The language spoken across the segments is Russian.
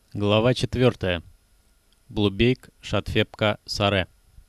Глава 4. Блубейк, Шатфепка, Саре.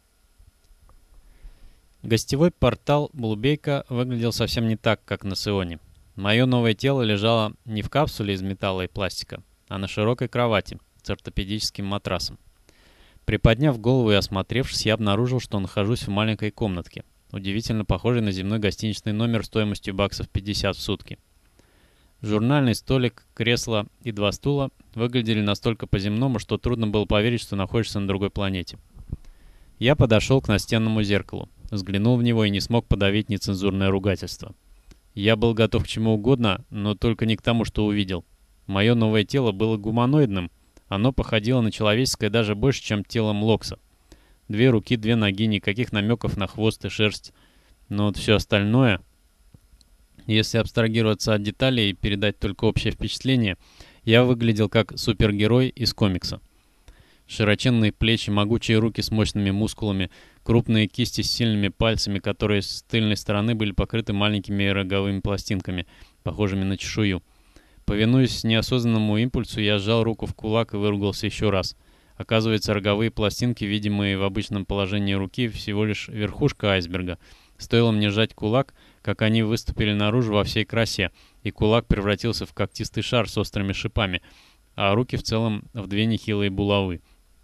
Гостевой портал Блубейка выглядел совсем не так, как на Сионе. Мое новое тело лежало не в капсуле из металла и пластика, а на широкой кровати с ортопедическим матрасом. Приподняв голову и осмотревшись, я обнаружил, что нахожусь в маленькой комнатке, удивительно похожей на земной гостиничный номер стоимостью баксов 50 в сутки. Журнальный столик, кресло и два стула выглядели настолько по-земному, что трудно было поверить, что находишься на другой планете. Я подошел к настенному зеркалу, взглянул в него и не смог подавить нецензурное ругательство. Я был готов к чему угодно, но только не к тому, что увидел. Мое новое тело было гуманоидным, оно походило на человеческое даже больше, чем тело Млокса. 2 руки, 2 ноги, никаких намеков на хвост и шерсть. Но вот все остальное... Если абстрагироваться от деталей и передать только общее впечатление, я выглядел как супергерой из комикса. Широченные плечи, могучие руки с мощными мускулами, крупные кисти с сильными пальцами, которые с тыльной стороны были покрыты маленькими роговыми пластинками, похожими на чешую. Повинуясь неосознанному импульсу, я сжал руку в кулак и выругался еще раз. Оказывается, роговые пластинки, видимые в обычном положении руки, всего лишь верхушка айсберга. Стоило мне сжать кулак, как они выступили наружу во всей красе, и кулак превратился в когтистый шар с острыми шипами, а руки в целом в 2 нехилые булавы.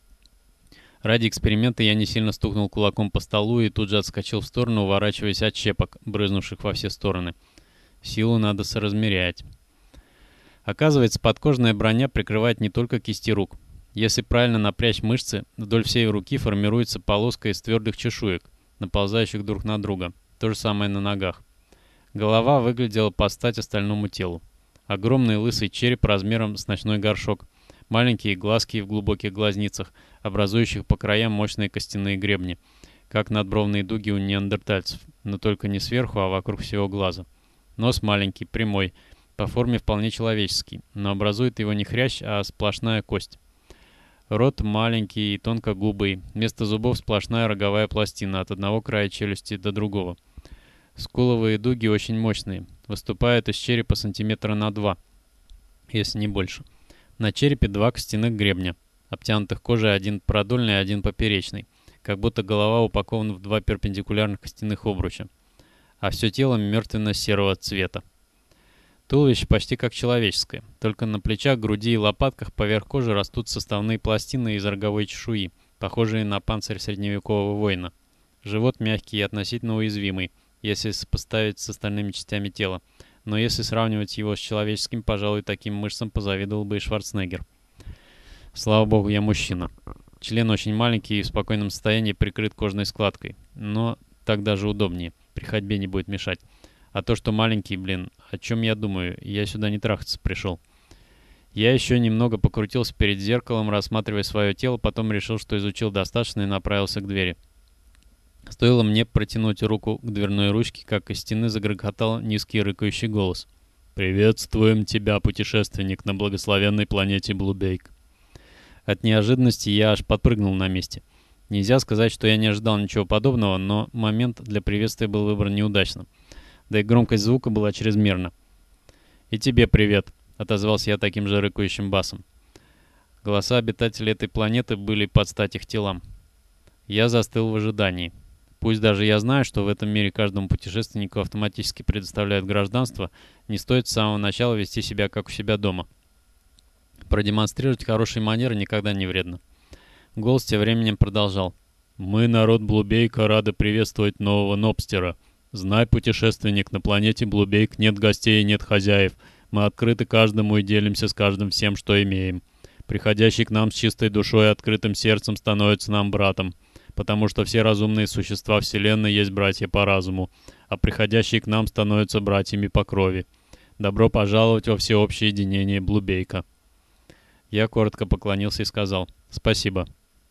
Ради эксперимента я не сильно стукнул кулаком по столу и тут же отскочил в сторону, уворачиваясь от щепок, брызнувших во все стороны. Силу надо соразмерять. Оказывается, подкожная броня прикрывает не только кисти рук. Если правильно напрячь мышцы, вдоль всей руки формируется полоска из твердых чешуек, наползающих друг на друга. То же самое на ногах. Голова выглядела под стать остальному телу. Огромный лысый череп размером с ночной горшок. Маленькие глазки в глубоких глазницах, образующих по краям мощные костяные гребни, как надбровные дуги у неандертальцев, но только не сверху, а вокруг всего глаза. Нос маленький, прямой, по форме вполне человеческий, но образует его не хрящ, а сплошная кость. Рот маленький и тонкогубый, вместо зубов сплошная роговая пластина от одного края челюсти до другого. Скуловые дуги очень мощные, выступают из черепа сантиметра на 2, если не больше. На черепе 2 костяных гребня, обтянутых кожей, один продольный, один поперечный, как будто голова упакована в 2 перпендикулярных костяных обруча, а все тело мертвенно-серого цвета. Туловище почти как человеческое, только на плечах, груди и лопатках поверх кожи растут составные пластины из роговой чешуи, похожие на панцирь средневекового воина. Живот мягкий и относительно уязвимый, если сопоставить с остальными частями тела, но если сравнивать его с человеческим, пожалуй, таким мышцам позавидовал бы и Шварценеггер. Слава богу, я мужчина. Член очень маленький и в спокойном состоянии прикрыт кожной складкой, но так даже удобнее, при ходьбе не будет мешать. А то, что маленький, о чем я думаю? Я сюда не трахаться пришел. Я еще немного покрутился перед зеркалом, рассматривая свое тело, потом решил, что изучил достаточно и направился к двери. Стоило мне протянуть руку к дверной ручке, как из стены загрохотал низкий рыкающий голос. «Приветствуем тебя, путешественник на благословенной планете Блубейк». От неожиданности я аж подпрыгнул на месте. Нельзя сказать, что я не ожидал ничего подобного, но момент для приветствия был выбран неудачно. Да и громкость звука была чрезмерна. «И тебе привет», — отозвался я таким же рыкающим басом. Голоса обитателей этой планеты были под стать их телам. Я застыл в ожидании. Пусть даже я знаю, что в этом мире каждому путешественнику автоматически предоставляют гражданство, не стоит с самого начала вести себя как у себя дома. Продемонстрировать хорошие манеры никогда не вредно. Голос тем временем продолжал. «Мы, народ Блубейка, рады приветствовать нового Нобстера. Знай, путешественник, на планете Блубейк нет гостей и нет хозяев. Мы открыты каждому и делимся с каждым всем, что имеем. Приходящий к нам с чистой душой и открытым сердцем становится нам братом, потому что все разумные существа Вселенной есть братья по разуму, а приходящие к нам становятся братьями по крови. Добро пожаловать во всеобщее единение Блубейка». Я коротко поклонился и сказал «Спасибо».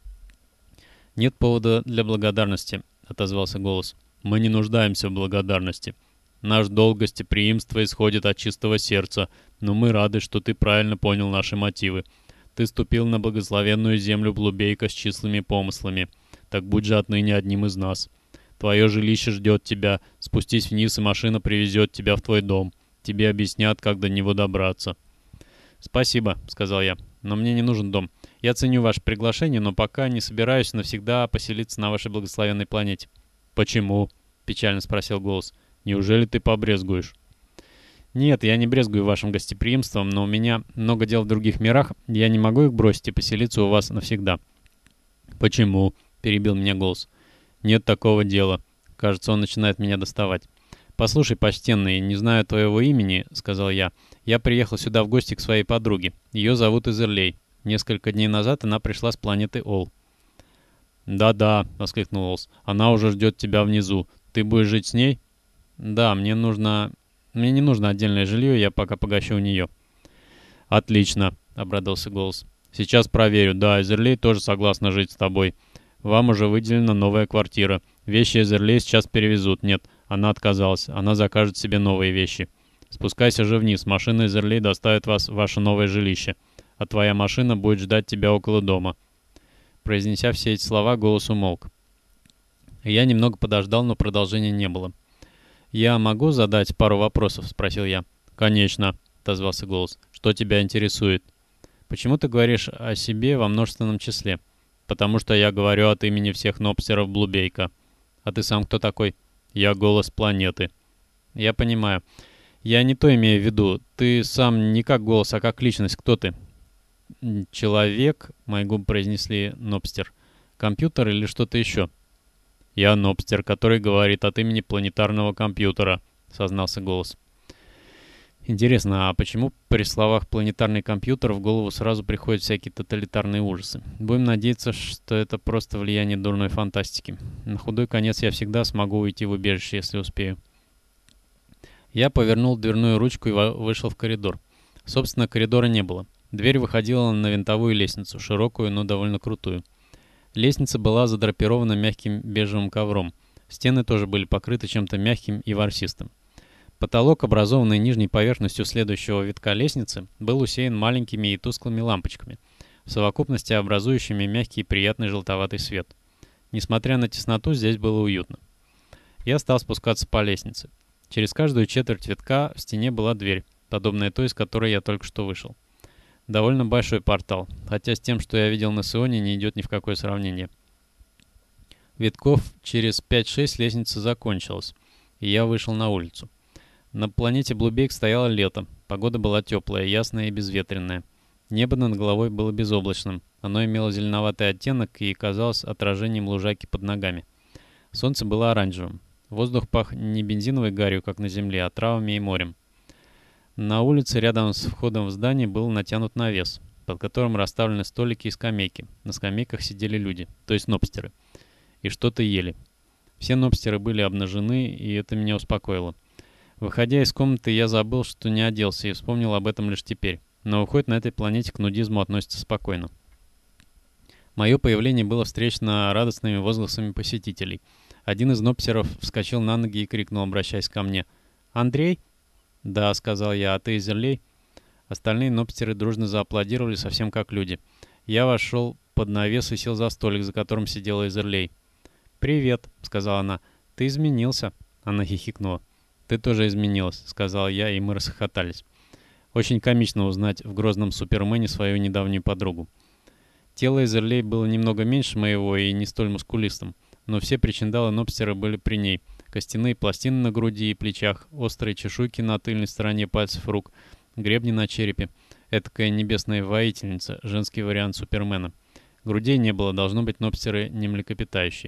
«Нет повода для благодарности», — отозвался голос. «Мы не нуждаемся в благодарности. Наш долг гостеприимства исходит от чистого сердца, но мы рады, что ты правильно понял наши мотивы. Ты ступил на благословенную землю Блубейка с числыми помыслами. Так будь же отныне одним из нас. Твое жилище ждет тебя. Спустись вниз, и машина привезет тебя в твой дом. Тебе объяснят, как до него добраться». «Спасибо», — сказал я. но мне не нужен дом. Я ценю ваше приглашение, но пока не собираюсь навсегда поселиться на вашей благословенной планете». «Почему?» — печально спросил голос. «Неужели ты побрезгуешь?» «Нет, я не брезгую вашим гостеприимством, но у меня много дел в других мирах, я не могу их бросить и поселиться у вас навсегда». «Почему?» — перебил меня голос. «Нет такого дела. Кажется, он начинает меня доставать». «Послушай, почтенный, не знаю твоего имени», — сказал я. «Я приехал сюда в гости к своей подруге. Ее зовут Изерлей. Несколько дней назад она пришла с планеты Ол». «Да-да», — воскликнул Олс. «Она уже ждет тебя внизу. Ты будешь жить с ней?» «Да, мне не нужно отдельное жилье, я пока погощу у нее». «Отлично», — обрадовался голос. «Сейчас проверю. Да, Изерлей тоже согласна жить с тобой. Вам уже выделена новая квартира. Вещи Изерлей сейчас перевезут. Нет, она отказалась. Она закажет себе новые вещи. Спускайся же вниз. Машина Изерлей доставит вас в ваше новое жилище. А твоя машина будет ждать тебя около дома». Произнеся все эти слова, голос умолк. Я немного подождал, но продолжения не было. «Я могу задать пару вопросов?» — спросил я. «Конечно», — отозвался голос. «Что тебя интересует?» «Почему ты говоришь о себе во множественном числе?» «Потому что я говорю от имени всех нопстеров Блубейка». «А ты сам кто такой?» «Я голос планеты». «Я понимаю. Я не то имею в виду. Ты сам не как голос, а как личность. Кто ты?» «Человек», — мои губы произнесли «нопстер». «Компьютер или что-то еще?» «Я нопстер, который говорит от имени планетарного компьютера», — сознался голос. Интересно, а почему при словах «планетарный компьютер» в голову сразу приходят всякие тоталитарные ужасы? Будем надеяться, что это просто влияние дурной фантастики. На худой конец я всегда смогу уйти в убежище, если успею. Я повернул дверную ручку и вышел в коридор. Собственно, коридора не было. Дверь выходила на винтовую лестницу, широкую, но довольно крутую. Лестница была задрапирована мягким бежевым ковром. Стены тоже были покрыты чем-то мягким и ворсистым. Потолок, образованный нижней поверхностью следующего витка лестницы, был усеян маленькими и тусклыми лампочками, в совокупности образующими мягкий и приятный желтоватый свет. Несмотря на тесноту, здесь было уютно. Я стал спускаться по лестнице. Через каждую четверть витка в стене была дверь, подобная той, из которой я только что вышел. Довольно большой портал, хотя с тем, что я видел на Сионе, не идет ни в какое сравнение. Витков через 5-6 лестница закончилась, и я вышел на улицу. На планете Блубейк стояло лето, погода была теплая, ясная и безветренная. Небо над головой было безоблачным, оно имело зеленоватый оттенок и казалось отражением лужайки под ногами. Солнце было оранжевым. Воздух пах не бензиновой гарью, как на земле, а травами и морем. На улице рядом с входом в здание был натянут навес, под которым расставлены столики и скамейки. На скамейках сидели люди, то есть нопстеры, и что-то ели. Все нопстеры были обнажены, и это меня успокоило. Выходя из комнаты, я забыл, что не оделся, и вспомнил об этом лишь теперь. Но уход на этой планете к нудизму относится спокойно. Мое появление было встречено радостными возгласами посетителей. Один из нопсеров вскочил на ноги и крикнул, обращаясь ко мне. «Андрей?» «Да», — сказал я, — «а ты Изерлей?» Остальные нопстеры дружно зааплодировали, совсем как люди. Я вошел под навес и сел за столик, за которым сидела Изерлей. «Привет», — сказала она. «Ты изменился». Она хихикнула. «Ты тоже изменилась», — сказал я, и мы расхохотались. Очень комично узнать в грозном Супермене свою недавнюю подругу. Тело Изерлей было немного меньше моего и не столь мускулистым, но все причиндалы нопстера были при ней. Костяные пластины на груди и плечах, острые чешуйки на тыльной стороне пальцев рук, гребни на черепе. Этакая небесная воительница, женский вариант Супермена. Грудей не было, должно быть, нопстеры не млекопитающие.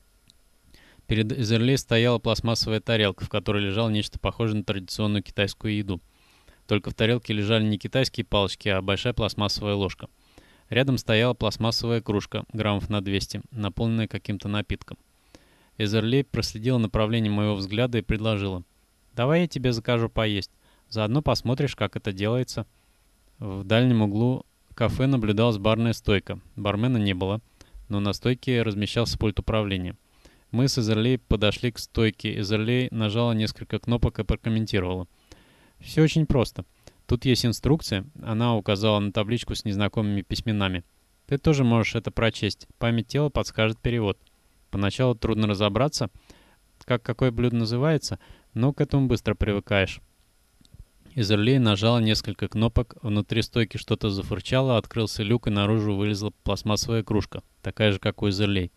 Перед Изерлей стояла пластмассовая тарелка, в которой лежало нечто похожее на традиционную китайскую еду. Только в тарелке лежали не китайские палочки, а большая пластмассовая ложка. Рядом стояла пластмассовая кружка, граммов на 200, наполненная каким-то напитком. Изерлей проследила направление моего взгляда и предложила. «Давай я тебе закажу поесть. Заодно посмотришь, как это делается». В дальнем углу кафе наблюдалась барная стойка. Бармена не было, но на стойке размещался пульт управления. Мы с Изерлей подошли к стойке. Изерлей нажала несколько кнопок и прокомментировала. «Все очень просто. Тут есть инструкция». Она указала на табличку с незнакомыми письменами. «Ты тоже можешь это прочесть. Память тела подскажет перевод. Поначалу трудно разобраться, как какое блюдо называется, но к этому быстро привыкаешь». Изерлей нажала несколько кнопок, внутри стойки что-то зафырчало, открылся люк и наружу вылезла пластмассовая кружка, такая же, как у Изерлей.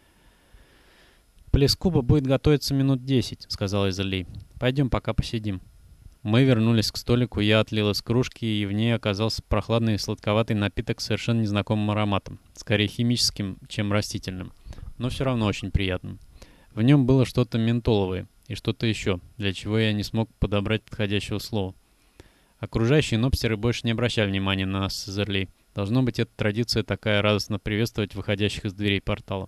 «Плескуба будет готовиться минут 10», — сказал Изерлей. «Пойдем пока посидим». Мы вернулись к столику, я отлил из кружки, и в ней оказался прохладный и сладковатый напиток с совершенно незнакомым ароматом, скорее химическим, чем растительным, но все равно очень приятным. В нем было что-то ментоловое и что-то еще, для чего я не смог подобрать подходящего слова. Окружающие нобстеры больше не обращали внимания на нас с Изерлей. Должно быть, эта традиция такая радостно приветствовать выходящих из дверей портала.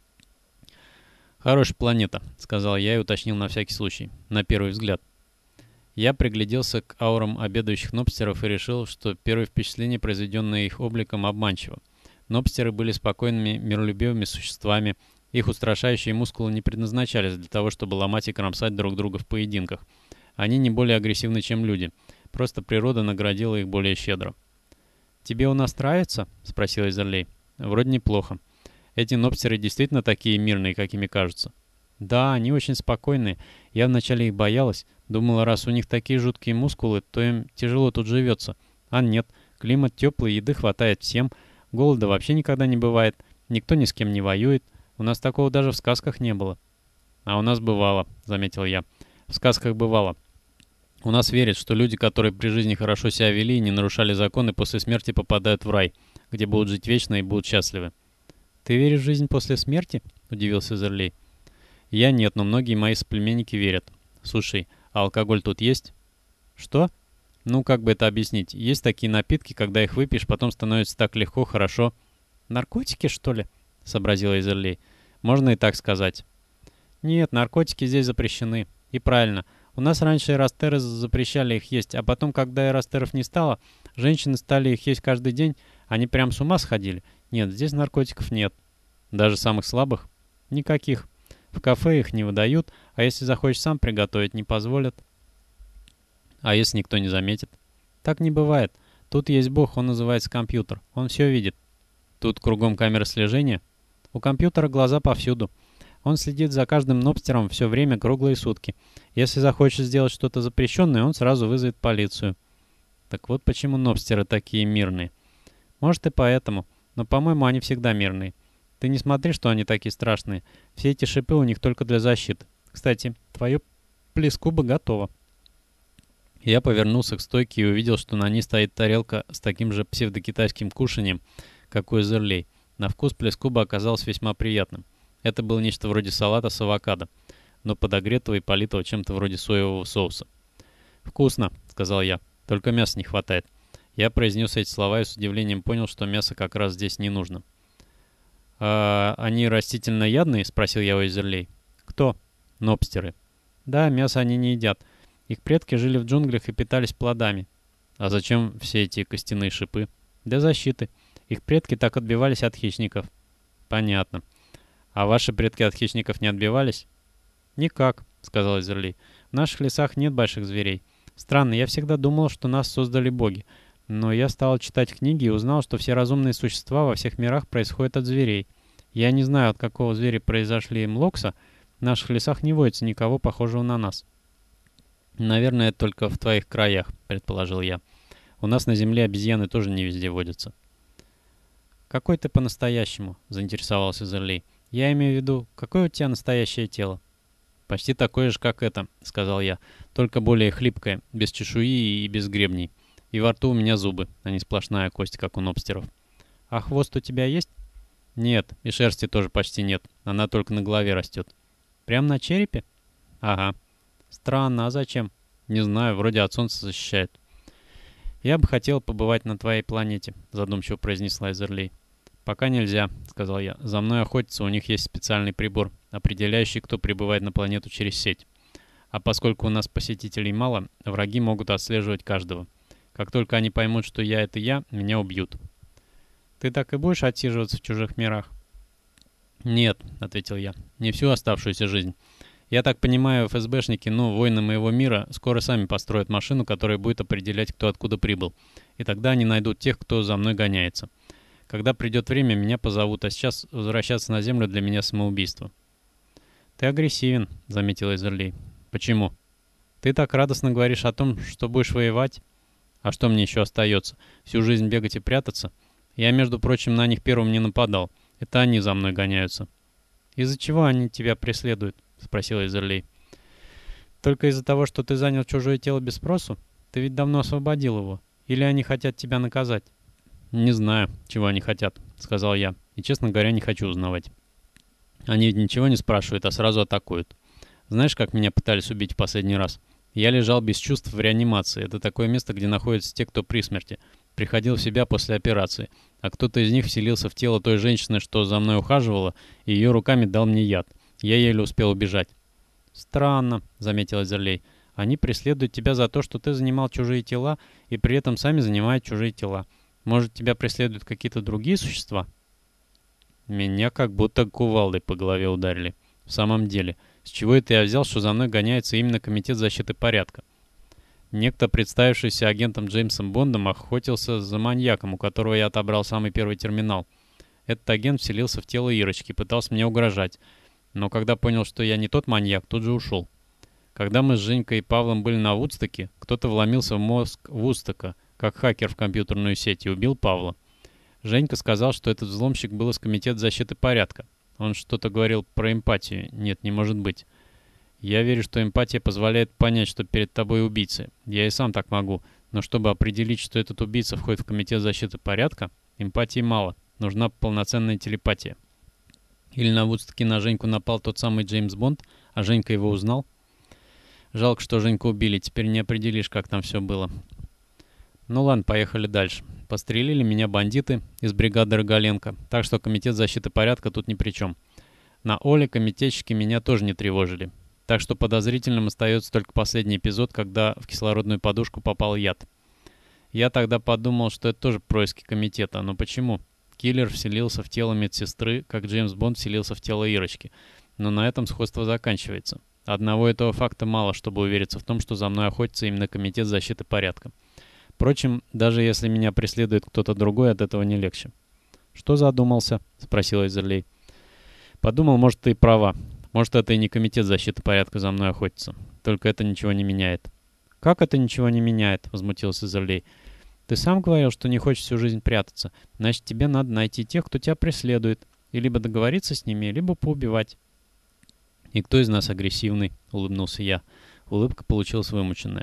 «Хорошая планета», — сказал я и уточнил на всякий случай, на первый взгляд. Я пригляделся к аурам обедающих нобстеров и решил, что первое впечатление, произведенное их обликом, обманчиво. Нобстеры были спокойными, миролюбивыми существами, их устрашающие мускулы не предназначались для того, чтобы ломать и кромсать друг друга в поединках. Они не более агрессивны, чем люди, просто природа наградила их более щедро. «Тебе у нас нравится?» — спросил Изерлей. «Вроде неплохо. Эти нобстеры действительно такие мирные, какими кажутся?» «Да, они очень спокойные. Я вначале их боялась. Думала, раз у них такие жуткие мускулы, то им тяжело тут живется. А нет, климат теплый, еды хватает всем, голода вообще никогда не бывает, никто ни с кем не воюет. У нас такого даже в сказках не было». «А у нас бывало», — заметил я. «В сказках бывало. У нас верят, что люди, которые при жизни хорошо себя вели и не нарушали законы, после смерти попадают в рай, где будут жить вечно и будут счастливы». «Ты веришь в жизнь после смерти?» — удивился Зерлей. «Я нет, но многие мои соплеменники верят. Слушай, а алкоголь тут есть?» «Что?» «Ну, как бы это объяснить? Есть такие напитки, когда их выпьешь, потом становится так легко, хорошо». «Наркотики, что ли?» — сообразила Изерлей. «Можно и так сказать». «Нет, наркотики здесь запрещены. И правильно. У нас раньше эрастеры запрещали их есть, а потом, когда эрастеров не стало, женщины стали их есть каждый день. Они прям с ума сходили. Нет, здесь наркотиков нет». «Даже самых слабых?» «Никаких. В кафе их не выдают, а если захочешь сам приготовить, не позволят». «А если никто не заметит?» «Так не бывает. Тут есть бог, он называется компьютер. Он все видит». «Тут кругом камеры слежения?» «У компьютера глаза повсюду. Он следит за каждым нобстером все время, круглые сутки. Если захочет сделать что-то запрещенное, он сразу вызовет полицию». «Так вот почему нобстеры такие мирные». «Может и поэтому, но, по-моему, они всегда мирные. Ты не смотри, что они такие страшные. Все эти шипы у них только для защиты. Кстати, твое плескуба готово». Я повернулся к стойке и увидел, что на ней стоит тарелка с таким же псевдокитайским кушанием, как у Изерлей. На вкус плескуба оказалось весьма приятным. Это было нечто вроде салата с авокадо, но подогретого и политого чем-то вроде соевого соуса. «Вкусно», — сказал я, — «только мяса не хватает». Я произнес эти слова и с удивлением понял, что мясо как раз здесь не нужно. «А они растительноядные?» — спросил я у Изерлей. «Кто?» «Нобстеры». «Да, мясо они не едят. Их предки жили в джунглях и питались плодами». «А зачем все эти костяные шипы?» «Для защиты. Их предки так отбивались от хищников». «Понятно. А ваши предки от хищников не отбивались?» «Никак», — сказал Изерлей. «В наших лесах нет больших зверей. Странно, я всегда думал, что нас создали боги. Но я стал читать книги и узнал, что все разумные существа во всех мирах происходят от зверей. Я не знаю, от какого зверя произошли млокса. В наших лесах не водится никого похожего на нас». «Наверное, только в твоих краях», — предположил я. «У нас на земле обезьяны тоже не везде водятся». «Какой ты по-настоящему?» — заинтересовался Зерлей. «Я имею в виду, какое у тебя настоящее тело?» «Почти такое же, как это», — сказал я, — «только более хлипкое, без чешуи и без гребней. И во рту у меня зубы, а не сплошная кость, как у нобстеров». «А хвост у тебя есть?» «Нет, и шерсти тоже почти нет, она только на голове растет». «Прям на черепе?» «Ага». «Странно, а зачем?» «Не знаю, вроде от солнца защищает». «Я бы хотел побывать на твоей планете», — задумчиво произнесла Изерлей. «Пока нельзя», — сказал я. «За мной охотятся, у них есть специальный прибор, определяющий, кто прибывает на планету через сеть. А поскольку у нас посетителей мало, враги могут отслеживать каждого. Как только они поймут, что я — это я, меня убьют». «Ты так и будешь отсиживаться в чужих мирах?» «Нет», — ответил я, — «не всю оставшуюся жизнь. Я так понимаю, ФСБшники, воины моего мира, скоро сами построят машину, которая будет определять, кто откуда прибыл. И тогда они найдут тех, кто за мной гоняется. Когда придет время, меня позовут, а сейчас возвращаться на Землю для меня самоубийство». «Ты агрессивен», — заметила Изерлей. «Почему?» Ты так радостно говоришь о том, что будешь воевать. А что мне еще остается? Всю жизнь бегать и прятаться? Я, между прочим, на них первым не нападал. Это они за мной гоняются. Из-за чего они тебя преследуют? Спросил Изерлей. Только из-за того, что ты занял чужое тело без спросу? Ты ведь давно освободил его. Или они хотят тебя наказать? Не знаю, чего они хотят, сказал я. И, честно говоря, не хочу узнавать. Они ведь ничего не спрашивают, а сразу атакуют. Знаешь, как меня пытались убить в последний раз? Я лежал без чувств в реанимации. Это такое место, где находятся те, кто при смерти. Приходил в себя после операции. А кто-то из них вселился в тело той женщины, что за мной ухаживала, и ее руками дал мне яд. Я еле успел убежать. «Странно», — заметил Эзерлей. «Они преследуют тебя за то, что ты занимал чужие тела, и при этом сами занимают чужие тела. Может, тебя преследуют какие-то другие существа?» Меня как будто кувалдой по голове ударили. В самом деле, с чего это я взял, что за мной гоняется именно Комитет защиты порядка? Некто, представившийся агентом Джеймсом Бондом, охотился за маньяком, у которого я отобрал самый первый терминал. Этот агент вселился в тело Ирочки, пытался мне угрожать. Но когда понял, что я не тот маньяк, тут же ушел. Когда мы с Женькой и Павлом были на Вудстоке, кто-то вломился в мозг Вудстока, как хакер в компьютерную сеть, и убил Павла. Женька сказал, что этот взломщик был из Комитета защиты порядка. Он что-то говорил про эмпатию. Нет, не может быть. Я верю, что эмпатия позволяет понять, что перед тобой убийца. Я и сам так могу. Но чтобы определить, что этот убийца входит в Комитет защиты порядка, эмпатии мало. Нужна полноценная телепатия. Или на Вудстоке на Женьку напал тот самый Джеймс Бонд, а Женька его узнал? Жалко, что Женьку убили. Теперь не определишь, как там все было. Ну ладно, поехали дальше. Пострелили меня бандиты из бригады Рогаленко, так что Комитет защиты порядка тут ни при чем. На Оле комитетчики меня тоже не тревожили. Так что подозрительным остается только последний эпизод, когда в кислородную подушку попал яд. Я тогда подумал, что это тоже происки комитета. Но почему? Киллер вселился в тело медсестры, как Джеймс Бонд вселился в тело Ирочки. Но на этом сходство заканчивается. Одного этого факта мало, чтобы увериться в том, что за мной охотится именно Комитет защиты порядка. Впрочем, даже если меня преследует кто-то другой, от этого не легче. «Что задумался?» — спросил Эзерлей. «Подумал, может, ты и права. Может, это и не Комитет защиты порядка за мной охотится. Только это ничего не меняет». «Как это ничего не меняет?» — возмутился Эзерлей. «Ты сам говорил, что не хочешь всю жизнь прятаться. Значит, тебе надо найти тех, кто тебя преследует. И либо договориться с ними, либо поубивать». «И кто из нас агрессивный?» — улыбнулся я. Улыбка получилась вымученная.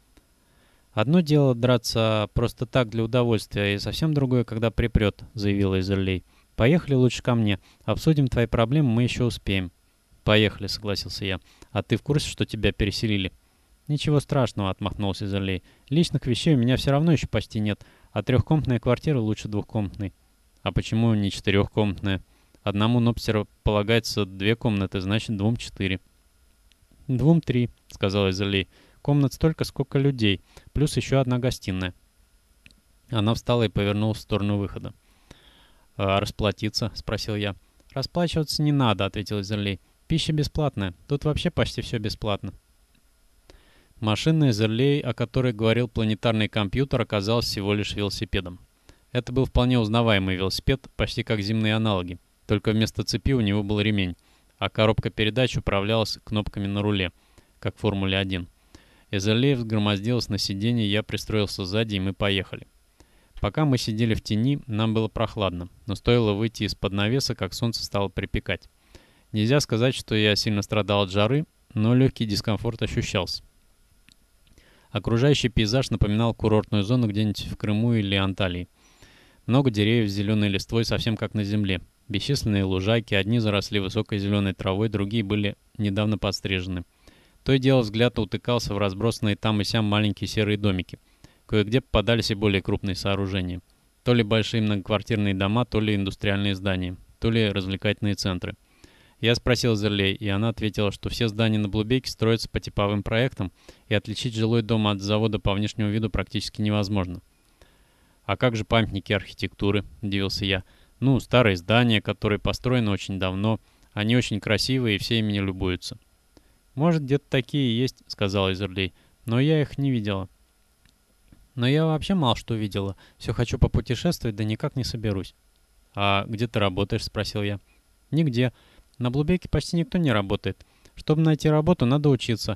«Одно дело драться просто так для удовольствия, и совсем другое, когда припрет», — заявила Эзерлей. «Поехали лучше ко мне. Обсудим твои проблемы, мы еще успеем». «Поехали», — согласился я. «А ты в курсе, что тебя переселили?» «Ничего страшного», — отмахнулся Эзерлей. «Личных вещей у меня все равно еще почти нет, а трехкомнатная квартира лучше двухкомнатной». «А почему не четырехкомнатная? Одному нопсеру полагается 2 комнаты, значит 2 4». «2 3», — сказал Эзерлей. «Комнат столько, сколько людей, плюс еще одна гостиная». Она встала и повернулась в сторону выхода. «А расплатиться?» — спросил я. «Расплачиваться не надо», — ответил Эзерлей. «Пища бесплатная. Тут вообще почти все бесплатно». Машина Эзерлей, о которой говорил планетарный компьютер, оказалась всего лишь велосипедом. Это был вполне узнаваемый велосипед, почти как земные аналоги. Только вместо цепи у него был ремень, а коробка передач управлялась кнопками на руле, как в Формуле-1. Эзерлей взгромоздилась на сиденье, я пристроился сзади, и мы поехали. Пока мы сидели в тени, нам было прохладно, но стоило выйти из-под навеса, как солнце стало припекать. Нельзя сказать, что я сильно страдал от жары, но легкий дискомфорт ощущался. Окружающий пейзаж напоминал курортную зону где-нибудь в Крыму или Анталии. Много деревьев с зеленой листвой, совсем как на земле. Бесчисленные лужайки, одни заросли высокой зеленой травой, другие были недавно подстрижены. То и дело взгляд утыкался в разбросанные там и сям маленькие серые домики. Кое-где попадались и более крупные сооружения. То ли большие многоквартирные дома, то ли индустриальные здания, то ли развлекательные центры. Я спросил Эзерлей, и она ответила, что все здания на Блубейке строятся по типовым проектам, и отличить жилой дом от завода по внешнему виду практически невозможно. «А как же памятники архитектуры?» – удивился я. «Ну, старые здания, которые построены очень давно. Они очень красивые, и все ими не любуются». «Может, где-то такие есть», — сказала Эзерлей, — «но я их не видела». «Но я вообще мало что видела. Все хочу попутешествовать, да никак не соберусь». «А где ты работаешь?» — спросил я. «Нигде. На Блубейке почти никто не работает. Чтобы найти работу, надо учиться.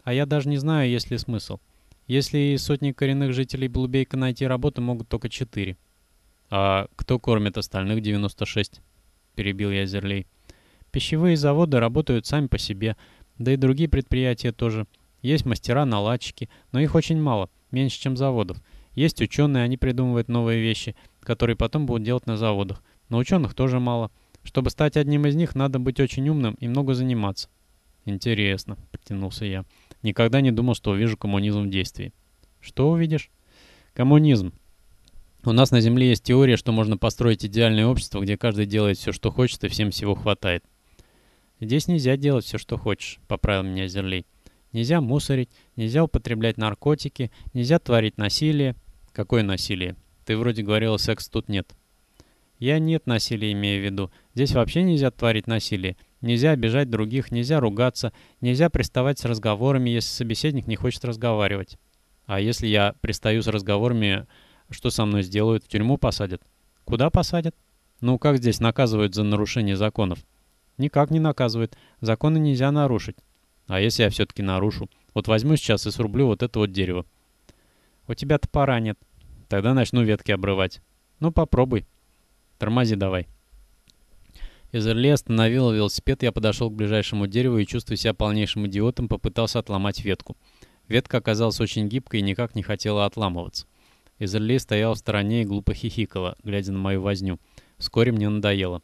А я даже не знаю, есть ли смысл. Если из сотни коренных жителей Блубейка найти работу, могут только 4. А кто кормит остальных 96? Перебил я Зерлей. Пищевые заводы работают сами по себе, да и другие предприятия тоже. Есть мастера-наладчики, но их очень мало, меньше, чем заводов. Есть ученые, они придумывают новые вещи, которые потом будут делать на заводах. Но ученых тоже мало. Чтобы стать одним из них, надо быть очень умным и много заниматься. Интересно, подтянулся я. Никогда не думал, что увижу коммунизм в действии. Что увидишь? Коммунизм. У нас на Земле есть теория, что можно построить идеальное общество, где каждый делает все, что хочет, и всем всего хватает. Здесь нельзя делать все, что хочешь, поправил меня Зерлей. Нельзя мусорить, нельзя употреблять наркотики, нельзя творить насилие. Какое насилие? Ты вроде говорила, секса тут нет. Я нет насилия имею в виду. Здесь вообще нельзя творить насилие. Нельзя обижать других, нельзя ругаться, нельзя приставать с разговорами, если собеседник не хочет разговаривать. А если я пристаю с разговорами, что со мной сделают? В тюрьму посадят? Куда посадят? Ну, как здесь наказывают за нарушение законов? Никак не наказывают. Законы нельзя нарушить. А если я все-таки нарушу? Вот возьму сейчас и срублю вот это вот дерево. У тебя топора нет. Тогда начну ветки обрывать. Ну, попробуй. Тормози давай. Изерли остановил велосипед, я подошел к ближайшему дереву и, чувствуя себя полнейшим идиотом, попытался отломать ветку. Ветка оказалась очень гибкой и никак не хотела отламываться. Изерли стоял в стороне и глупо хихикала, глядя на мою возню. Вскоре мне надоело.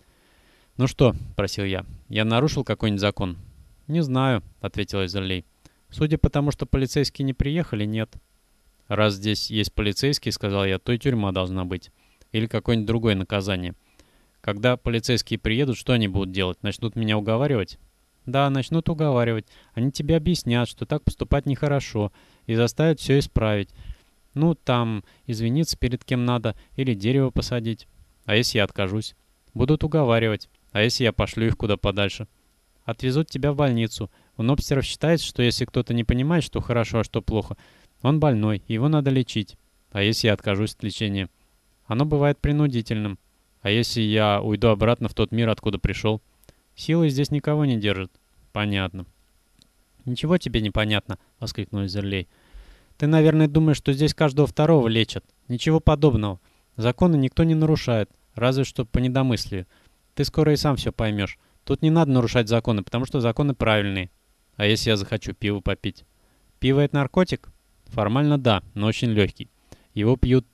«Ну что?» — просил я. «Я нарушил какой-нибудь закон?» «Не знаю», — ответил Изерли. «Судя по тому, что полицейские не приехали, нет». «Раз здесь есть полицейские, — сказал я, — то и тюрьма должна быть. Или какое-нибудь другое наказание. Когда полицейские приедут, что они будут делать? Начнут меня уговаривать?» «Да, начнут уговаривать. Они тебе объяснят, что так поступать нехорошо, и заставят все исправить. Ну, там, извиниться перед кем надо, или дерево посадить. А если я откажусь? Будут уговаривать. А если я пошлю их куда подальше? Отвезут тебя в больницу. У нобстеров считается, что если кто-то не понимает, что хорошо, а что плохо, он больной, его надо лечить. А если я откажусь от лечения? Оно бывает принудительным. А если я уйду обратно в тот мир, откуда пришел? Силой здесь никого не держит. Понятно. Ничего тебе не понятно, воскликнул Зерлей. Ты, наверное, думаешь, что здесь каждого второго лечат. Ничего подобного. Законы никто не нарушает, разве что по недомыслию. Ты скоро и сам все поймешь. Тут не надо нарушать законы, потому что законы правильные. А если я захочу пиво попить? Пиво — это наркотик? Формально да, но очень легкий. Его пьют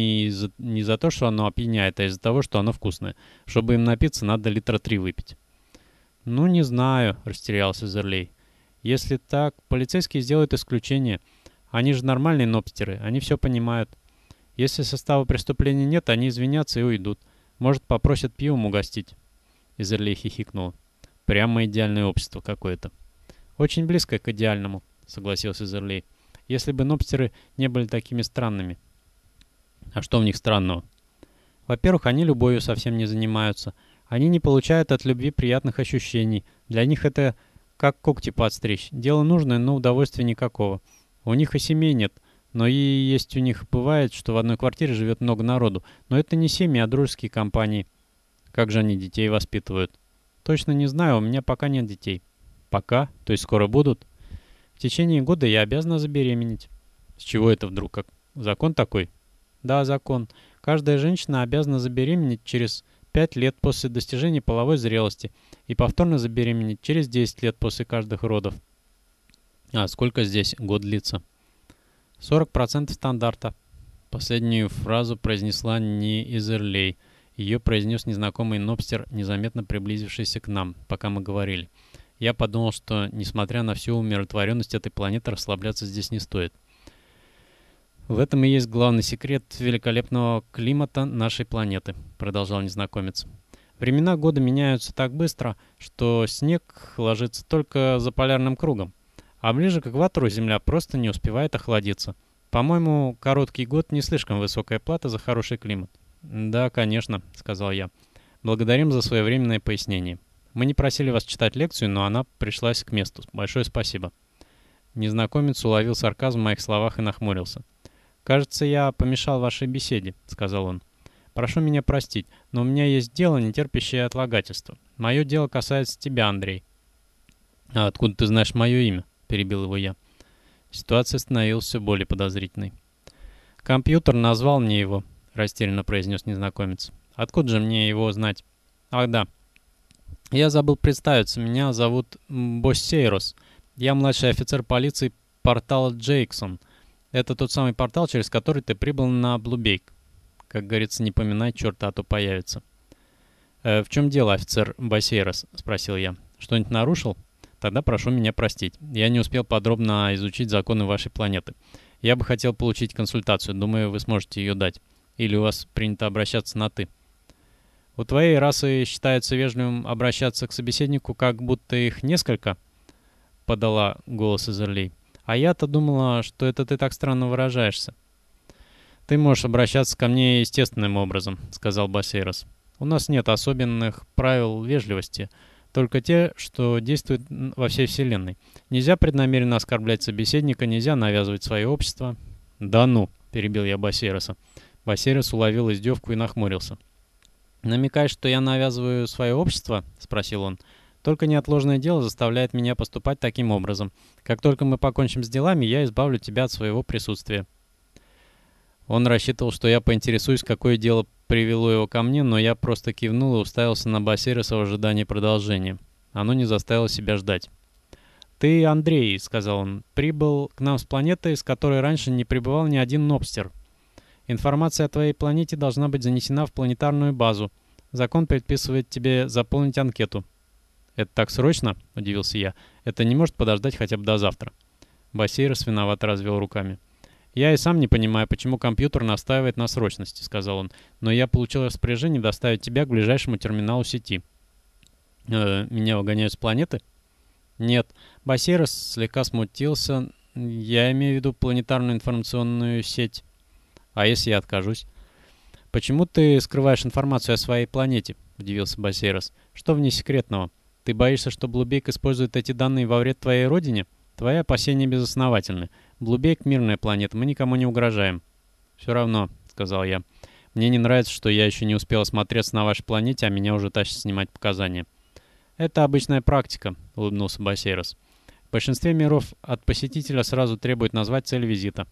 не за то, что оно опьяняет, а из-за того, что оно вкусное. Чтобы им напиться, надо литра 3 выпить. «Ну, не знаю», — растерялся Зерлей. «Если так, полицейские сделают исключение. Они же нормальные нобстеры, они все понимают. Если состава преступления нет, они извинятся и уйдут. Может, попросят пивом угостить». Изерлей хихикнул. «Прямо идеальное общество какое-то». «Очень близко к идеальному», — согласился Изерлей. «Если бы нобстеры не были такими странными». «А что в них странного?» «Во-первых, они любовью совсем не занимаются. Они не получают от любви приятных ощущений. Для них это как когти подстричь. Дело нужное, но удовольствия никакого. У них и семей нет. Но и есть у них бывает, что в одной квартире живет много народу. Но это не семьи, а дружеские компании. Как же они детей воспитывают? Точно не знаю, у меня пока нет детей. Пока? То есть скоро будут? В течение года я обязана забеременеть. С чего это вдруг? Как закон такой? Да, закон. Каждая женщина обязана забеременеть через 5 лет после достижения половой зрелости и повторно забеременеть через 10 лет после каждых родов. А сколько здесь год длится? 40% стандарта. Последнюю фразу произнесла не Изерлей. Ее произнес незнакомый нобстер, незаметно приблизившийся к нам, пока мы говорили. Я подумал, что, несмотря на всю умиротворенность этой планеты, расслабляться здесь не стоит. «В этом и есть главный секрет великолепного климата нашей планеты», — продолжал незнакомец. «Времена года меняются так быстро, что снег ложится только за полярным кругом, а ближе к экватору Земля просто не успевает охладиться. По-моему, короткий год — не слишком высокая плата за хороший климат». «Да, конечно», — сказал я. «Благодарим за своевременное пояснение. Мы не просили вас читать лекцию, но она пришлась к месту. Большое спасибо». Незнакомец уловил сарказм в моих словах и нахмурился. «Кажется, я помешал вашей беседе», — сказал он. «Прошу меня простить, но у меня есть дело, не терпящее отлагательства. Мое дело касается тебя, Андрей». «А откуда ты знаешь мое имя?» — перебил его я. Ситуация становилась все более подозрительной. «Компьютер назвал мне его», — растерянно произнес незнакомец. «Откуда же мне его знать?» «Ах да. Я забыл представиться. Меня зовут Боссейрос. Я младший офицер полиции портала Джейксон. Это тот самый портал, через который ты прибыл на Блубейк. Как говорится, не поминай черта, а то появится». «В чем дело, офицер Боссейрос?» — спросил я. «Что-нибудь нарушил? Тогда прошу меня простить. Я не успел подробно изучить законы вашей планеты. Я бы хотел получить консультацию. Думаю, вы сможете ее дать. Или у вас принято обращаться на «ты»?» «У твоей расы считается вежливым обращаться к собеседнику, как будто их несколько?» — подала голос Изерлей. «А я-то думала, что это ты так странно выражаешься». «Ты можешь обращаться ко мне естественным образом», — сказал Боссейрос. «У нас нет особенных правил вежливости, только те, что действуют во всей Вселенной. Нельзя преднамеренно оскорблять собеседника, нельзя навязывать свое общество». «Да ну», — перебил я Боссейроса. Боссейрос уловил издевку и нахмурился. «Намекаешь, что я навязываю свое общество?» — спросил он. «Только неотложное дело заставляет меня поступать таким образом. Как только мы покончим с делами, я избавлю тебя от своего присутствия». Он рассчитывал, что я поинтересуюсь, какое дело привело его ко мне, но я просто кивнул и уставился на Боссейроса в ожидании продолжения. Оно не заставило себя ждать. «Ты, Андрей, — сказал он, — прибыл к нам с планеты, с которой раньше не прибывал ни один нобстер. Информация о твоей планете должна быть занесена в планетарную базу. Закон предписывает тебе заполнить анкету». «Это так срочно?» — удивился я. «Это не может подождать хотя бы до завтра». Боссейрос виновато развел руками. «Я и сам не понимаю, почему компьютер настаивает на срочности», — сказал он. «Но я получил распоряжение доставить тебя к ближайшему терминалу сети». «Меня выгоняют с планеты?» «Нет». Боссейрос слегка смутился. «Я имею в виду планетарную информационную сеть». «А если я откажусь?» «Почему ты скрываешь информацию о своей планете?» — удивился Боссейрос. «Что в ней секретного? Ты боишься, что Блубейк использует эти данные во вред твоей родине? Твои опасения безосновательны. Блубейк — мирная планета, мы никому не угрожаем». «Все равно», — сказал я. «Мне не нравится, что я еще не успел осмотреться на вашей планете, а меня уже тащат снимать показания». «Это обычная практика», — улыбнулся Боссейрос. «В большинстве миров от посетителя сразу требуют назвать цель визита».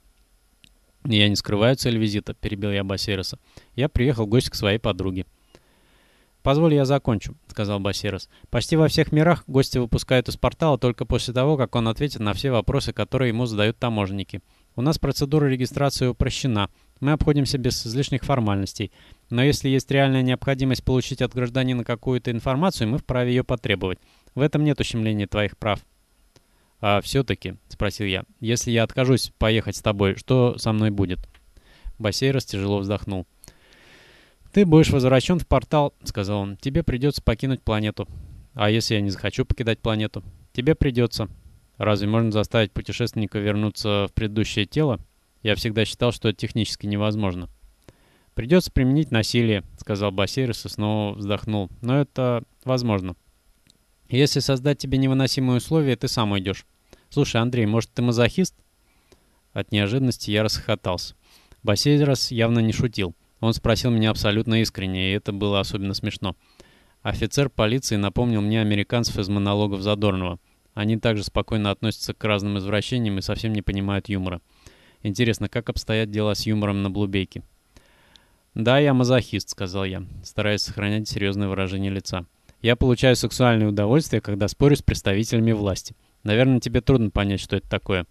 «Я не скрываю цель визита», — перебил я Боссейроса. «Я приехал в гости к своей подруге». «Позволь, я закончу», — сказал Боссейрос. «Почти во всех мирах гостя выпускают из портала только после того, как он ответит на все вопросы, которые ему задают таможенники. У нас процедура регистрации упрощена. Мы обходимся без излишних формальностей. Но если есть реальная необходимость получить от гражданина какую-то информацию, мы вправе ее потребовать. В этом нет ущемления твоих прав». «А все-таки», — спросил я, — «если я откажусь поехать с тобой, что со мной будет?» Боссейрос тяжело вздохнул. «Ты будешь возвращен в портал», — сказал он. «Тебе придется покинуть планету». «А если я не захочу покидать планету?» «Тебе придется». «Разве можно заставить путешественника вернуться в предыдущее тело? Я всегда считал, что это технически невозможно». «Придется применить насилие», — сказал Боссейрос и снова вздохнул. «Но это возможно. Если создать тебе невыносимые условия, ты сам уйдешь. Слушай, Андрей, может, ты мазохист?» От неожиданности я расхохотался. Боссейрос явно не шутил. Он спросил меня абсолютно искренне, и это было особенно смешно. Офицер полиции напомнил мне американцев из монологов Задорнова. Они также спокойно относятся к разным извращениям и совсем не понимают юмора. Интересно, как обстоят дела с юмором на Блубейке? «Да, я мазохист», — сказал я, стараясь сохранять серьезное выражение лица. «Я получаю сексуальное удовольствие, когда спорю с представителями власти. Наверное, тебе трудно понять, что это такое».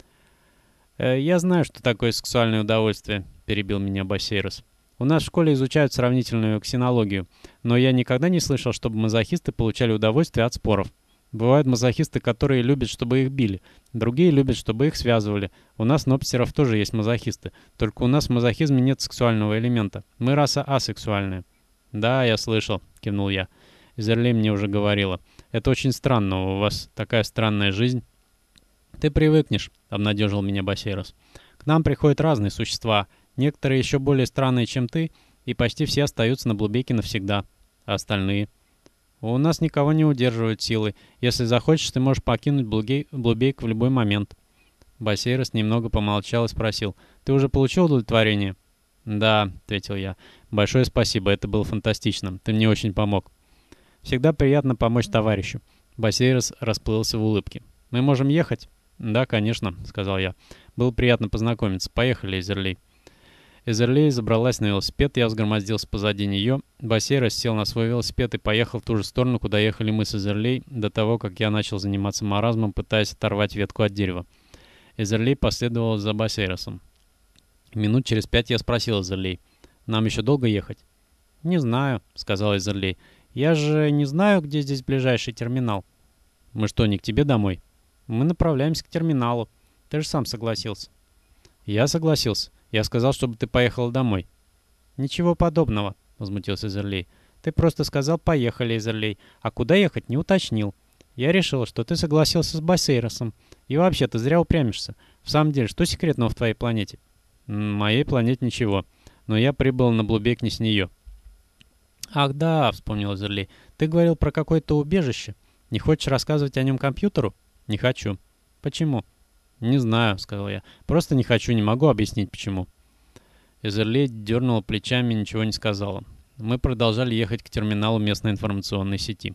«Я знаю, что такое сексуальное удовольствие», — перебил меня Боссейрос. «У нас в школе изучают сравнительную ксенологию, но я никогда не слышал, чтобы мазохисты получали удовольствие от споров. Бывают мазохисты, которые любят, чтобы их били. Другие любят, чтобы их связывали. У нас, нобстеров, тоже есть мазохисты. Только у нас в мазохизме нет сексуального элемента. Мы раса асексуальная». «Да, я слышал», — кивнул я. Изерлей мне уже говорила. «Это очень странно. У вас такая странная жизнь». «Ты привыкнешь», — обнадежил меня Боссейрос. «К нам приходят разные существа. Некоторые еще более странные, чем ты, и почти все остаются на Блубейке навсегда. А остальные?» «У нас никого не удерживают силы. Если захочешь, ты можешь покинуть Блубейк в любой момент». Боссейрос немного помолчал и спросил. «Ты уже получил удовлетворение?» «Да», — ответил я. «Большое спасибо, это было фантастично. Ты мне очень помог». «Всегда приятно помочь товарищу». Боссейрос расплылся в улыбке. Мы можем ехать?» «Да, конечно», — сказал я. «Было приятно познакомиться. Поехали, Эзерлей». Эзерлей забралась на велосипед, я взгромоздился позади нее. Бассейрос сел на свой велосипед и поехал в ту же сторону, куда ехали мы с Эзерлей, до того, как я начал заниматься маразмом, пытаясь оторвать ветку от дерева. Эзерлей последовал за Бассейросом. Минут через 5 я спросил Эзерлей: «Нам еще долго ехать?» «Не знаю», — сказал Эзерлей. «Я же не знаю, где здесь ближайший терминал». «Мы что, не к тебе домой?» «Мы направляемся к терминалу. Ты же сам согласился». «Я согласился. Я сказал, чтобы ты поехала домой». «Ничего подобного», — возмутился Эзерлей. «Ты просто сказал «поехали, Эзерлей», а куда ехать не уточнил. Я решил, что ты согласился с Бассейросом. И вообще, ты зря упрямишься. В самом деле, что секретного в твоей планете?» «Моей планете ничего. Но я прибыл на Блубек не с нее». «Ах да», — вспомнил Эзерлей. «Ты говорил про какое-то убежище. Не хочешь рассказывать о нем компьютеру?» «Не хочу». «Почему?» «Не знаю», — сказал я. «Просто не хочу, не могу объяснить, почему». Эзерлей дернула плечами и ничего не сказала. Мы продолжали ехать к терминалу местной информационной сети.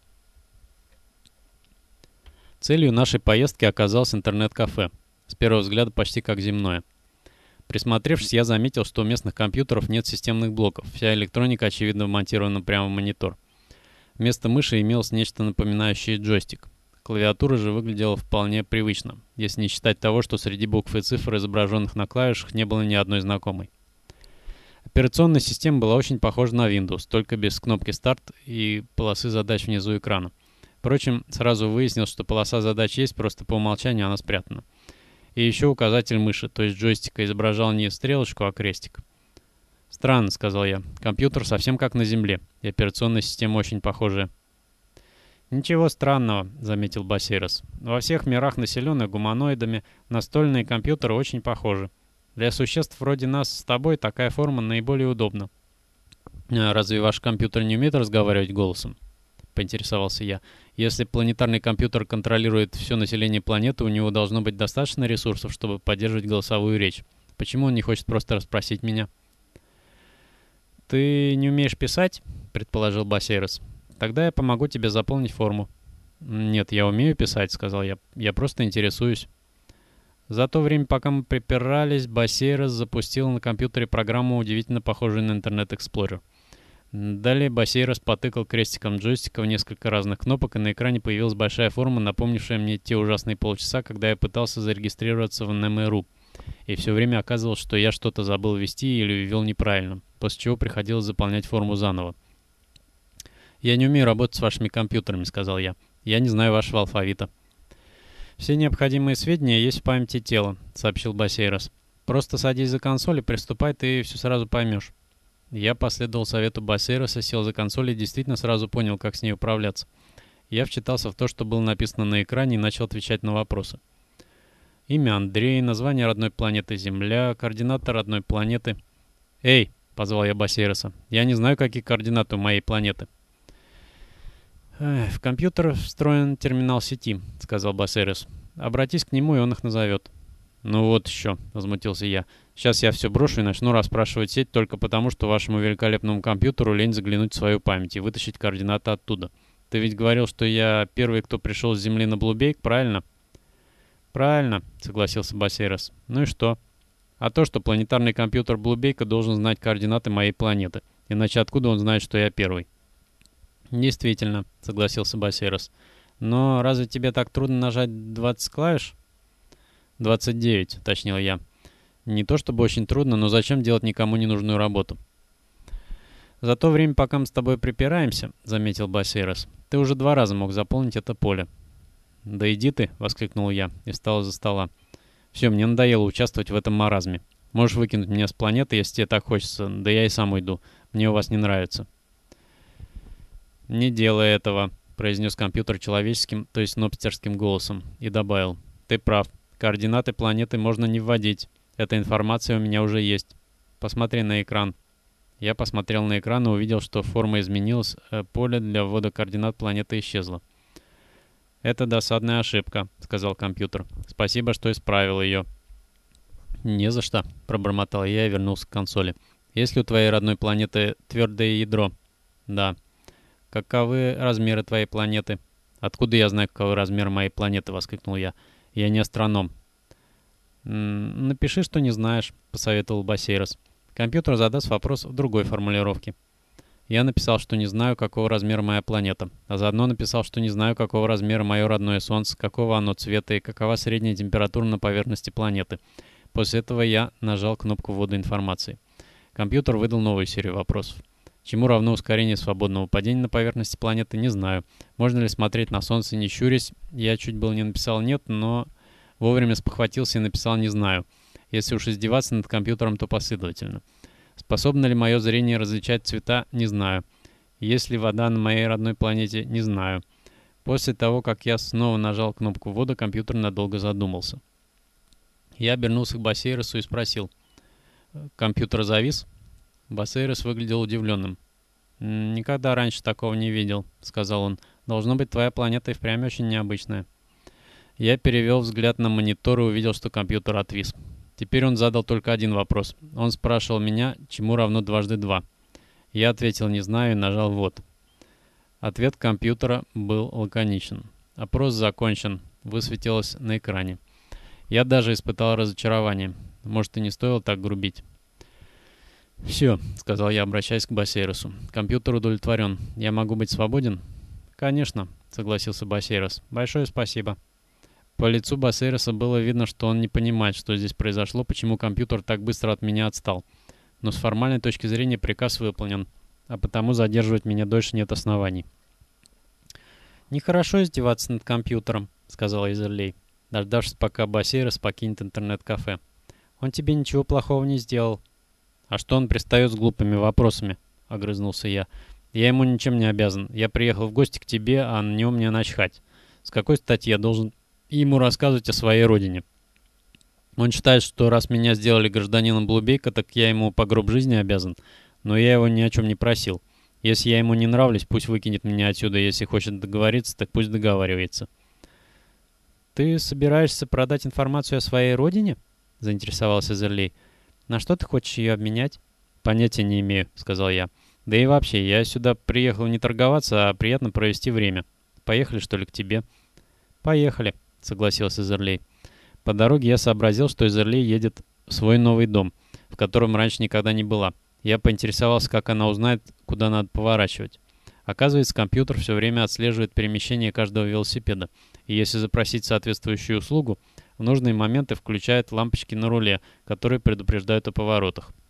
Целью нашей поездки оказалось интернет-кафе. С первого взгляда почти как земное. Присмотревшись, я заметил, что у местных компьютеров нет системных блоков. Вся электроника, очевидно, вмонтирована прямо в монитор. Вместо мыши имелось нечто напоминающее джойстик. Клавиатура же выглядела вполне привычно, если не считать того, что среди букв и цифр, изображенных на клавишах, не было ни одной знакомой. Операционная система была очень похожа на Windows, только без кнопки «Старт» и полосы задач внизу экрана. Впрочем, сразу выяснилось, что полоса задач есть, просто по умолчанию она спрятана. И еще указатель мыши, то есть джойстика, изображал не стрелочку, а крестик. «Странно», — сказал я. «Компьютер совсем как на Земле, и операционная система очень похожая». «Ничего странного», — заметил Бассейрос. «Во всех мирах, населенных гуманоидами, настольные компьютеры очень похожи. Для существ вроде нас с тобой такая форма наиболее удобна». «А разве ваш компьютер не умеет разговаривать голосом?» — поинтересовался я. «Если планетарный компьютер контролирует все население планеты, у него должно быть достаточно ресурсов, чтобы поддерживать голосовую речь. Почему он не хочет просто расспросить меня?» «Ты не умеешь писать?» — предположил Бассейрос. «Тогда я помогу тебе заполнить форму». «Нет, я умею писать», — сказал я. «Я просто интересуюсь». За то время, пока мы припирались, Бассейрос запустил на компьютере программу, удивительно похожую на Internet Explorer. Далее Бассейрос потыкал крестиком джойстика в несколько разных кнопок, и на экране появилась большая форма, напомнившая мне те ужасные полчаса, когда я пытался зарегистрироваться в НМРУ. И все время оказывалось, что я что-то забыл ввести или ввел неправильно, после чего приходилось заполнять форму заново. «Я не умею работать с вашими компьютерами», — сказал я. «Я не знаю вашего алфавита». «Все необходимые сведения есть в памяти тела», — сообщил Бассейрос. «Просто садись за консоль и приступай, ты все сразу поймешь». Я последовал совету Бассейроса, сел за консоль и действительно сразу понял, как с ней управляться. Я вчитался в то, что было написано на экране, и начал отвечать на вопросы. Имя Андрей, название родной планеты Земля, координаты родной планеты. «Эй!» — позвал я Бассейроса. «Я не знаю, какие координаты у моей планеты». «В компьютер встроен терминал сети», — сказал Бассейрос. «Обратись к нему, и он их назовет». «Ну вот еще», — возмутился я. «Сейчас я все брошу и начну расспрашивать сеть только потому, что вашему великолепному компьютеру лень заглянуть в свою память и вытащить координаты оттуда. Ты ведь говорил, что я первый, кто пришел с Земли на Блубейк, правильно?» «Правильно», — согласился Бассейрос. «Ну и что?» «А то, что планетарный компьютер Блубейка должен знать координаты моей планеты. Иначе откуда он знает, что я первый?» «Действительно», — согласился Бассейрос. «Но разве тебе так трудно нажать 20 клавиш?» 29, уточнил я. «Не то чтобы очень трудно, но зачем делать никому не нужную работу?» «За то время, пока мы с тобой припираемся», — заметил Бассейрос, — «ты уже 2 раза мог заполнить это поле». «Да иди ты», — воскликнул я и встал из-за стола. «Все, мне надоело участвовать в этом маразме. Можешь выкинуть меня с планеты, если тебе так хочется, да я и сам уйду. Мне у вас не нравится». «Не делай этого», — произнес компьютер человеческим, то есть нобстерским голосом, и добавил. «Ты прав. Координаты планеты можно не вводить. Эта информация у меня уже есть. Посмотри на экран». Я посмотрел на экран и увидел, что форма изменилась, а поле для ввода координат планеты исчезло. «Это досадная ошибка», — сказал компьютер. «Спасибо, что исправил ее». «Не за что», — пробормотал я и вернулся к консоли. «Есть ли у твоей родной планеты твердое ядро?» «Да». «Каковы размеры твоей планеты?» «Откуда я знаю, каковы размеры моей планеты?» — воскликнул я. «Я не астроном». «Напиши, что не знаешь», — посоветовал Бассейрос. «Компьютер задаст вопрос в другой формулировке». Я написал, что не знаю, какого размера моя планета, а заодно написал, что не знаю, какого размера мое родное Солнце, какого оно цвета и какова средняя температура на поверхности планеты. После этого я нажал кнопку ввода информации. Компьютер выдал новую серию вопросов. Чему равно ускорение свободного падения на поверхности планеты, не знаю. Можно ли смотреть на Солнце, не щурясь? Я чуть было не написал «нет», но вовремя спохватился и написал «не знаю». Если уж издеваться над компьютером, то последовательно. Способно ли мое зрение различать цвета, не знаю. Есть ли вода на моей родной планете, не знаю. После того, как я снова нажал кнопку ввода, компьютер надолго задумался. Я обернулся к Бассейросу и спросил. «Компьютер завис?» Бассейрос выглядел удивленным. «Никогда раньше такого не видел», — сказал он. «Должно быть, твоя планета и впрямь очень необычная». Я перевел взгляд на монитор и увидел, что компьютер отвис. Теперь он задал только один вопрос. Он спрашивал меня, чему равно дважды два. Я ответил «не знаю» и нажал «ввод». Ответ компьютера был лаконичен. «Опрос закончен», высветилось на экране. Я даже испытал разочарование. Может, и не стоило так грубить. «Все», — сказал я, обращаясь к Бассейросу. «Компьютер удовлетворен. Я могу быть свободен?» «Конечно», — согласился Бассейрос. «Большое спасибо». По лицу Бассейроса было видно, что он не понимает, что здесь произошло, почему компьютер так быстро от меня отстал. Но с формальной точки зрения приказ выполнен, а потому задерживать меня дольше нет оснований. «Нехорошо издеваться над компьютером», — сказал Изерлей, дождавшись, пока Бассейрос покинет интернет-кафе. «Он тебе ничего плохого не сделал». «А что он пристает с глупыми вопросами?» — огрызнулся я. «Я ему ничем не обязан. Я приехал в гости к тебе, а на него мне начхать. С какой стати я должен ему рассказывать о своей родине? Он считает, что раз меня сделали гражданином Блубейка, так я ему по гроб жизни обязан. Но я его ни о чем не просил. Если я ему не нравлюсь, пусть выкинет меня отсюда. Если хочет договориться, так пусть договаривается». «Ты собираешься продать информацию о своей родине?» — заинтересовался Зерлей. «На что ты хочешь ее обменять?» «Понятия не имею», — сказал я. «Да и вообще, я сюда приехал не торговаться, а приятно провести время. Поехали, что ли, к тебе?» «Поехали», — согласился Зерлей. По дороге я сообразил, что Зерлей едет в свой новый дом, в котором раньше никогда не была. Я поинтересовался, как она узнает, куда надо поворачивать. Оказывается, компьютер все время отслеживает перемещение каждого велосипеда, и если запросить соответствующую услугу, в нужные моменты включает лампочки на руле, которые предупреждают о поворотах.